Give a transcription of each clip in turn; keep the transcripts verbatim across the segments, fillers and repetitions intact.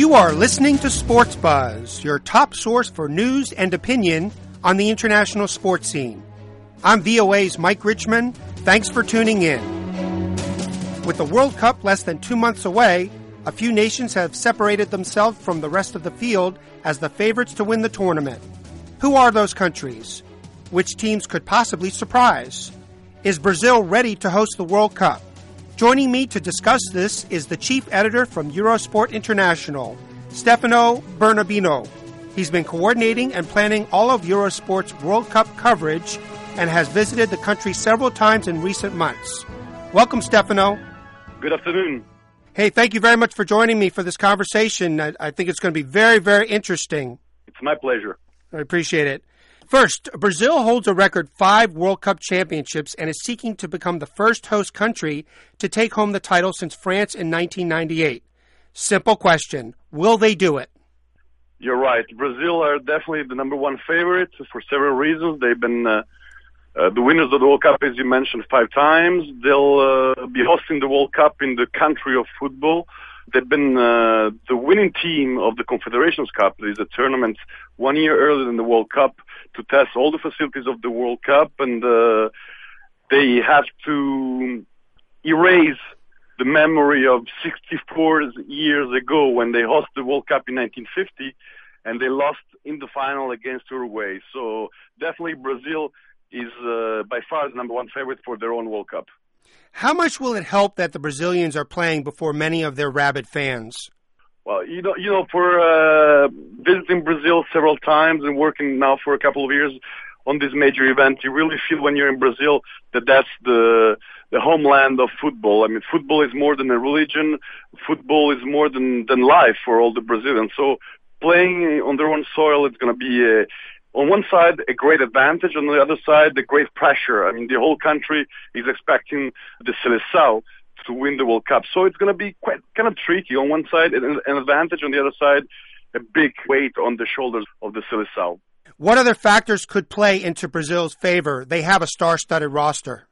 You are listening to Sports Buzz, your top source for news and opinion on the international sports scene. I'm V O A's Mike Richman. Thanks for tuning in. With the World Cup less than two months away, a few nations have separated themselves from the rest of the field as the favorites to win the tournament. Who are those countries? Which teams could possibly surprise? Is Brazil ready to host the World Cup? Joining me to discuss this is the chief editor from Eurosport International, Stefano Bernabino. He's been coordinating and planning all of Eurosport's World Cup coverage and has visited the country several times in recent months. Welcome, Stefano. Good afternoon. Hey, thank you very much for joining me for this conversation. I, I think it's going to be very, very interesting. It's my pleasure. I appreciate it. First, Brazil holds a record five World Cup championships and is seeking to become the first host country to take home the title since France in nineteen ninety-eight. Simple question. Will they do it? You're right. Brazil are definitely the number one favorites for several reasons. They've been uh, uh, the winners of the World Cup, as you mentioned, five times. They'll uh, be hosting the World Cup in the country of football. They've been uh, the winning team of the Confederations Cup. There is a tournament one year earlier than the World Cup to test all the facilities of the World Cup, and uh, they have to erase the memory of sixty-four years ago when they hosted the World Cup in nineteen fifty, and they lost in the final against Uruguay. So definitely Brazil is uh, by far the number one favorite for their own World Cup. How much will it help that the Brazilians are playing before many of their rabid fans? Well, you know, you know, for uh, visiting Brazil several times and working now for a couple of years on this major event, you really feel when you're in Brazil that that's the the homeland of football. I mean, football is more than a religion. Football is more than than life for all the Brazilians. So playing on their own soil, it's going to be a, on one side, a great advantage. On the other side, the great pressure. I mean, the whole country is expecting the Seleção to win the World Cup. So it's going to be quite kind of tricky. On one side, an, an advantage. On the other side, a big weight on the shoulders of the Seleção. What other factors could play into Brazil's favor? They have a star-studded roster.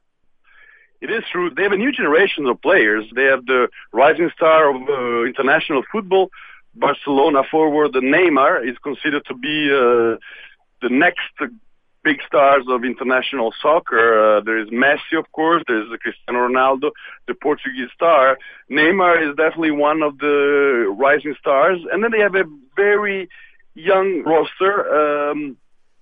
It is true. They have a new generation of players. They have the rising star of uh, international football, Barcelona forward Neymar is considered to be uh, the next big stars of international soccer. Uh, there is Messi, of course. There is Cristiano Ronaldo, the Portuguese star. Neymar is definitely one of the rising stars. And then they have a very young roster. Um,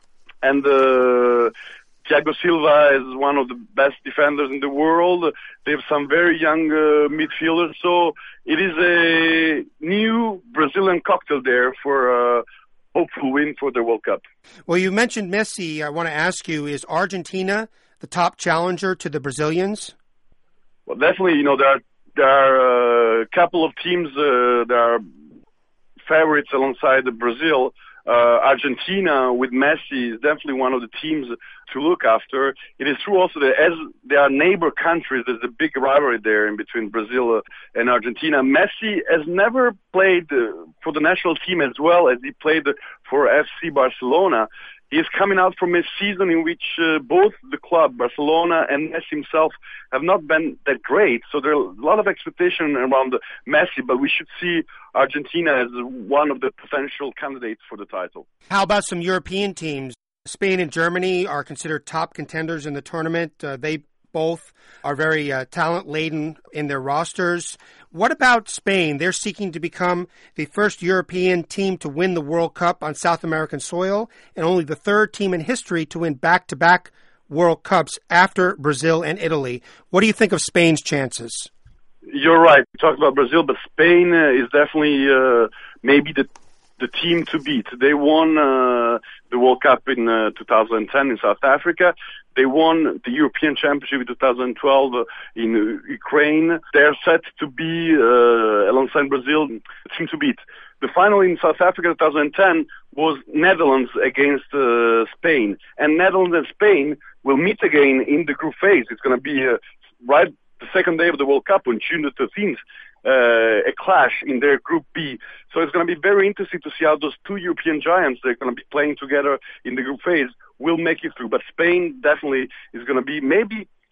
and uh, Thiago Silva is one of the best defenders in the world. They have some very young uh, midfielders. So it is a new Brazilian cocktail there for uh, hopeful win for the World Cup. Well, you mentioned Messi. I want to ask you, is Argentina the top challenger to the Brazilians? Well, definitely, you know, there are, there are a couple of teams uh, that are favorites alongside Brazil. Uh, Argentina with Messi is definitely one of the teams to look after. It is true also that as they are neighbor countries, there's a big rivalry there in between Brazil and Argentina. Messi has never played uh, for the national team as well as he played for F C Barcelona. He is coming out from a season in which uh, both the club, Barcelona, and Messi himself have not been that great. So there are a lot of expectation around Messi, but we should see Argentina as one of the potential candidates for the title. How about some European teams? Spain and Germany are considered top contenders in the tournament. Uh, they both are very uh, talent-laden in their rosters. What about Spain? They're seeking to become the first European team to win the World Cup on South American soil and only the third team in history to win back-to-back World Cups after Brazil and Italy. What do you think of Spain's chances? You're right. We talked about Brazil, but Spain uh, is definitely uh, maybe the the team to beat. They won uh, the World Cup in uh, two thousand ten in South Africa. They won the European Championship in two thousand twelve uh, in uh, Ukraine. They're set to be, uh, alongside Brazil, the team to beat. The final in South Africa in two thousand ten was Netherlands against uh, Spain. And Netherlands and Spain will meet again in the group phase. It's going to be uh, right the second day of the World Cup on June the thirteenth. Uh, a clash in their Group B. So it's going to be very interesting to see how those two European giants that are going to be playing together in the group phase will make it through. But Spain definitely is going to be maybe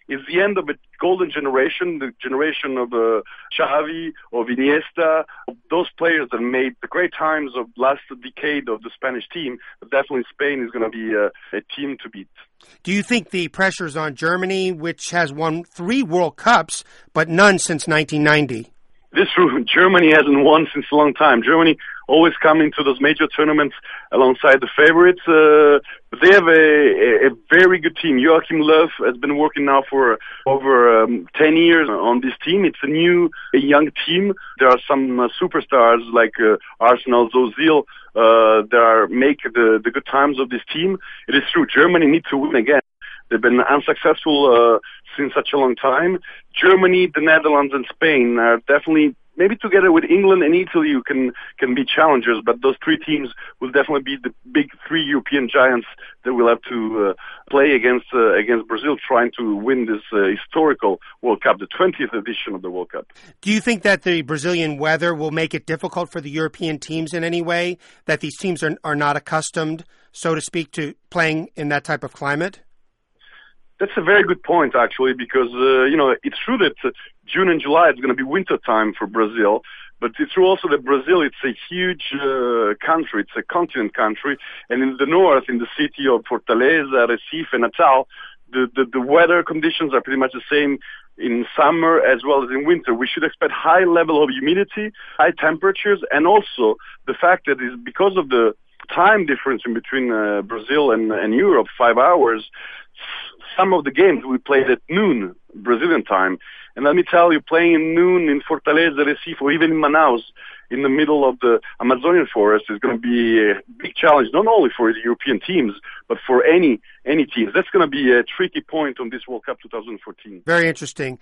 It's the end of a golden generation, the generation of uh, Xavi, of Iniesta, of those players that made the great times of last decade of the Spanish team. But definitely Spain is going to be a, a team to beat. Do you think the pressure's on Germany, which has won three World Cups, but none since nineteen ninety? This is true. Germany hasn't won since a long time. Germany always coming to those major tournaments alongside the favorites. Uh, but they have a, a, a very good team. Joachim Löw has been working now for over um, ten years on this team. It's a new, a young team. There are some uh, superstars like uh, Arsenal's Ozil uh, that are make the, the good times of this team. It is true. Germany needs to win again. They've been unsuccessful uh, since such a long time. Germany, the Netherlands, and Spain are definitely, maybe together with England and Italy, you can can be challengers. But those three teams will definitely be the big three European giants that will have to uh, play against uh, against Brazil, trying to win this uh, historical World Cup, the twentieth edition of the World Cup. Do you think that the Brazilian weather will make it difficult for the European teams in any way? That these teams are are not accustomed, so to speak, to playing in that type of climate? That's a very good point, actually, because, uh, you know, it's true that uh, June and July is going to be winter time for Brazil, but it's true also that Brazil, it's a huge uh, country, it's a continent country, and in the north, in the city of Fortaleza, Recife, and Natal, the, the, the weather conditions are pretty much the same in summer as well as in winter. We should expect high level of humidity, high temperatures, and also the fact that it's because of the time difference in between uh, Brazil and, and Europe, five hours, some of the games we played at noon Brazilian time. And let me tell you, playing at noon in Fortaleza, Recife, or even in Manaus, in the middle of the Amazonian forest, is going to be a big challenge, not only for the European teams, but for any any teams. That's going to be a tricky point on this World Cup twenty fourteen. Very interesting.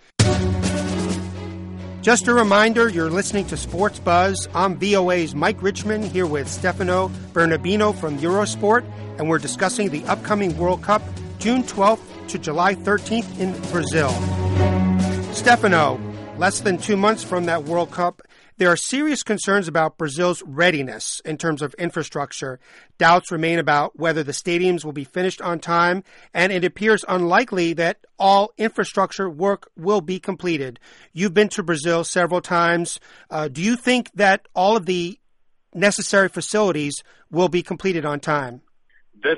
Just a reminder, you're listening to Sports Buzz. I'm V O A's Mike Richman here with Stefano Bernabino from Eurosport, and we're discussing the upcoming World Cup, June twelfth to July thirteenth in Brazil. Stefano, less than two months from that World Cup, there are serious concerns about Brazil's readiness in terms of infrastructure. Doubts remain about whether the stadiums will be finished on time, and it appears unlikely that all infrastructure work will be completed. You've been to Brazil several times. Uh, do you think that all of the necessary facilities will be completed on time? That's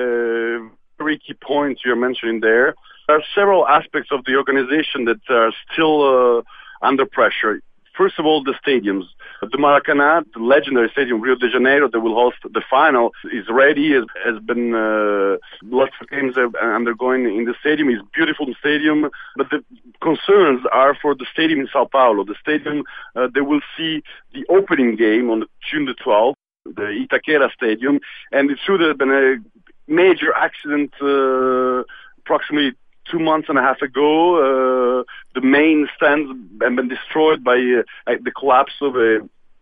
a very key point you're mentioning there. There are several aspects of the organization that are still uh, under pressure. First of all, the stadiums. The Maracanã, the legendary stadium, Rio de Janeiro, that will host the final, is ready, has, has been, uh, lots of games are undergoing in the stadium. It's a beautiful stadium, but the concerns are for the stadium in Sao Paulo. The stadium, uh, they will see the opening game on June the twelfth, the Itaquera Stadium, and it's true there has been a major accident uh, approximately two months and a half ago. Uh, the main stands have been destroyed by uh, the collapse of a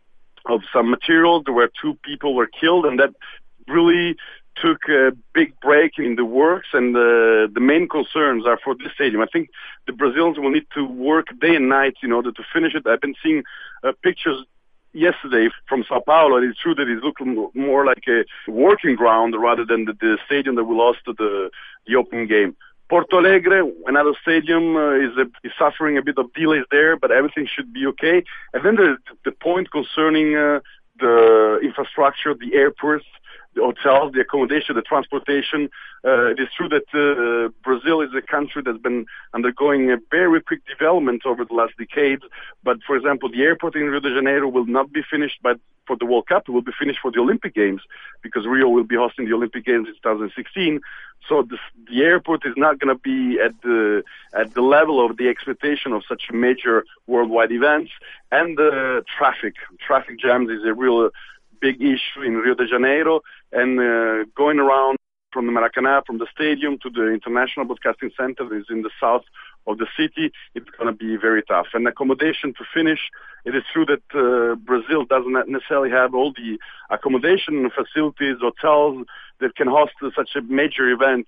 of some materials. There were two people were killed, and that really took a big break in the works. And uh, the main concerns are for this stadium. I think the Brazilians will need to work day and night in order to finish it. I've been seeing uh, pictures yesterday from Sao Paulo, and it's true that it's looking more like a working ground rather than the, the stadium that we lost to the, the opening game. Porto Alegre, another stadium, uh, is, a, is suffering a bit of delays there, but everything should be okay. And then there's the point concerning uh, the infrastructure, the airports, the hotels, the accommodation, the transportation. Uh, it is true that uh, Brazil is a country that's been undergoing a very quick development over the last decades. But, for example, the airport in Rio de Janeiro will not be finished by, for the World Cup. It will be finished for the Olympic Games, because Rio will be hosting the Olympic Games in twenty sixteen. So this, the airport is not going to be at the at the level of the expectation of such major worldwide events. And the uh, traffic, traffic jams is a real big issue in Rio de Janeiro, and uh, going around from the Maracanã, from the stadium to the International Broadcasting Center is in the south of the city, it's going to be very tough. And accommodation to finish, it is true that uh, Brazil doesn't necessarily have all the accommodation facilities, hotels that can host such a major event.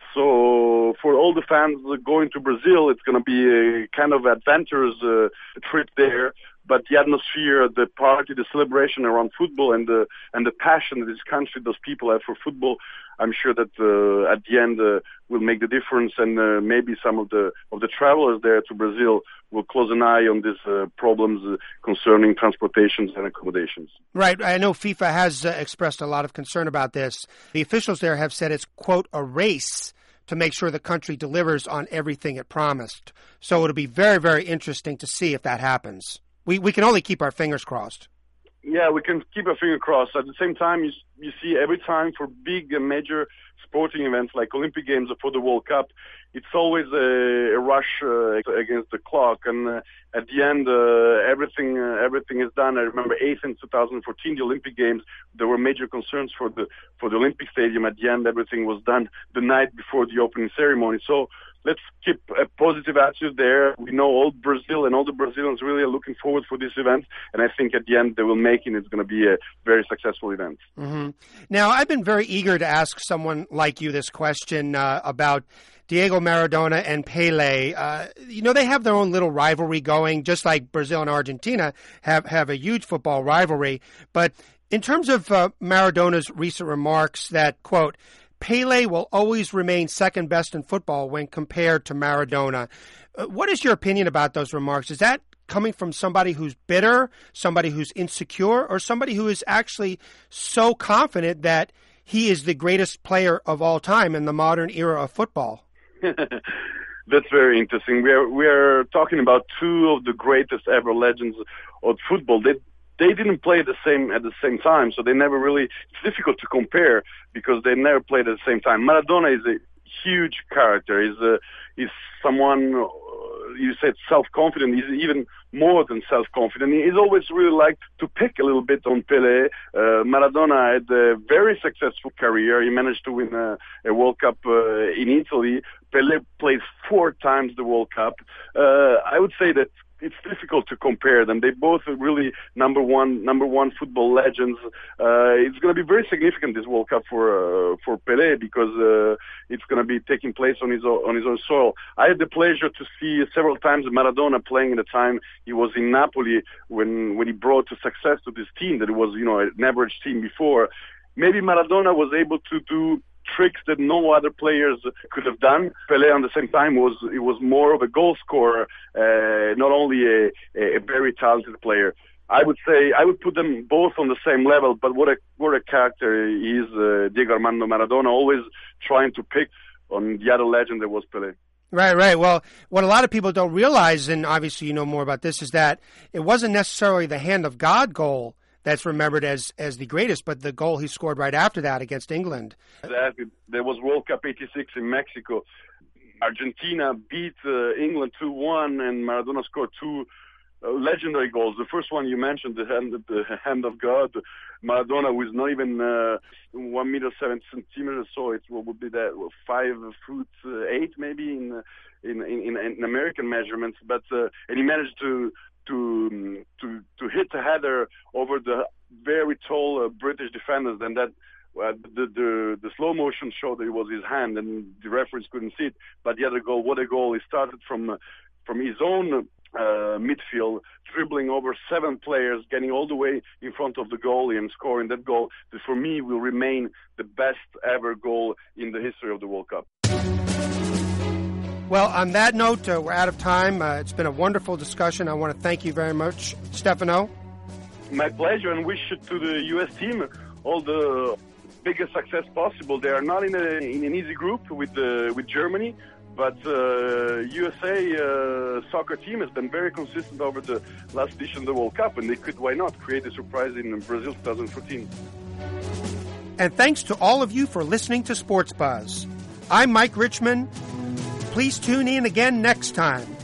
So for all the fans going to Brazil, it's going to be a kind of adventurous uh, trip there. but the atmosphere, the party, the celebration around football, and the and the passion that this country, those people have for football, I'm sure that uh, at the end uh, will make the difference, and uh, maybe some of the of the travelers there to Brazil will close an eye on these uh, problems uh, concerning transportations and accommodations. Right. I know FIFA has uh, expressed a lot of concern about this. The officials there have said it's, quote, a race to make sure the country delivers on everything it promised. So it'll be very, very interesting to see if that happens. We we can only keep our fingers crossed. Yeah, we can keep our finger crossed. At the same time, you, you see every time for big and major sporting events like Olympic Games or for the World Cup, it's always a, a rush uh, against the clock. And uh, at the end, uh, everything uh, everything is done. I remember Athens twenty fourteen, the Olympic Games. There were major concerns for the for the Olympic Stadium. At the end, everything was done the night before the opening ceremony. So let's keep a positive attitude there. We know all Brazil and all the Brazilians really are looking forward for this event, and I think at the end they will make it. It's going to be a very successful event. Mm-hmm. Now, I've been very eager to ask someone like you this question uh, about Diego Maradona and Pele. Uh, you know, they have their own little rivalry going, just like Brazil and Argentina have, have a huge football rivalry. But in terms of uh, Maradona's recent remarks that, quote, Pele will always remain second best in football when compared to Maradona. Uh, what is your opinion about those remarks? Is that coming from somebody who's bitter, somebody who's insecure, or somebody who is actually so confident that he is the greatest player of all time in the modern era of football? That's very interesting. We are we are talking about two of the greatest ever legends of football. They They didn't play the same at the same time, so they never really. It's difficult to compare because they never played at the same time. Maradona is a huge character. He's a, he's someone uh, you said self-confident. He's even more than self-confident. He's always really liked to pick a little bit on Pelé. Uh, Maradona had a very successful career. He managed to win a, a World Cup uh, in Italy. Pelé played four times the World Cup. Uh, I would say that it's difficult to compare them. They both are really number one, number one football legends. Uh, it's going to be very significant, this World Cup for uh, for Pelé, because uh, it's going to be taking place on his own, on his own soil. I had the pleasure to see several times Maradona playing in the time he was in Napoli when when he brought success to this team that it was, you know, an average team before. Maybe Maradona was able to do tricks that no other players could have done. Pelé, on the same time, was it was more of a goal scorer, uh, not only a, a very talented player. I would say I would put them both on the same level. But what a what a character he is, uh, Diego Armando Maradona, always trying to pick on the other legend that was Pelé. Right, right. Well, what a lot of people don't realize, and obviously you know more about this, is that it wasn't necessarily the hand of God goal that's remembered as, as the greatest, but the goal he scored right after that against England. Exactly. There was World Cup eighty-six in Mexico. Argentina beat uh, England two one, and Maradona scored two uh, legendary goals. The first one you mentioned, the hand, the hand of God. Maradona was not even uh, one meter seven centimeters, so it what would be that five foot uh, eight maybe in, in in in American measurements. But uh, and he managed to. to to to hit a header over the very tall uh, British defenders, and that uh, the, the the slow motion showed that it was his hand, and the referees couldn't see it. But the other goal, what a goal! He started from uh, from his own uh, midfield, dribbling over seven players, getting all the way in front of the goalie and scoring that goal. That for me will remain the best ever goal in the history of the World Cup. Well, on that note, uh, we're out of time. Uh, it's been a wonderful discussion. I want to thank you very much, Stefano. My pleasure, and wish to the U S team all the biggest success possible. They are not in, a, in an easy group with uh, with Germany, but uh, U S A uh, soccer team has been very consistent over the last edition of the World Cup, and they could, why not, create a surprise in Brazil twenty fourteen. And thanks to all of you for listening to Sports Buzz. I'm Mike Richman. Please tune in again next time.